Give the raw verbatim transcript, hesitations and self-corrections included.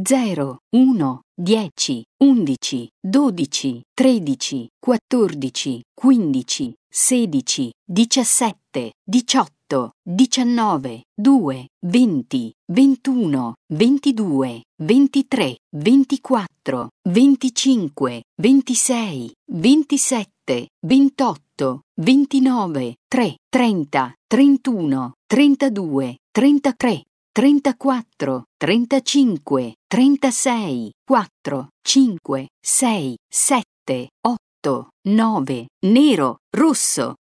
zero, uno, dieci, undici, dodici, tredici, quattordici, quindici, sedici, diciassette, diciotto, diciannove, due, venti, ventuno, ventidue, ventitré, ventiquattro, venticinque, ventisei, ventisette, ventotto, ventinove, tre, trenta, trentuno, trentadue, trentatré, trentaquattro, trentacinque, trentasei, quattro, cinque, sei, sette, otto, nove, nero, rosso.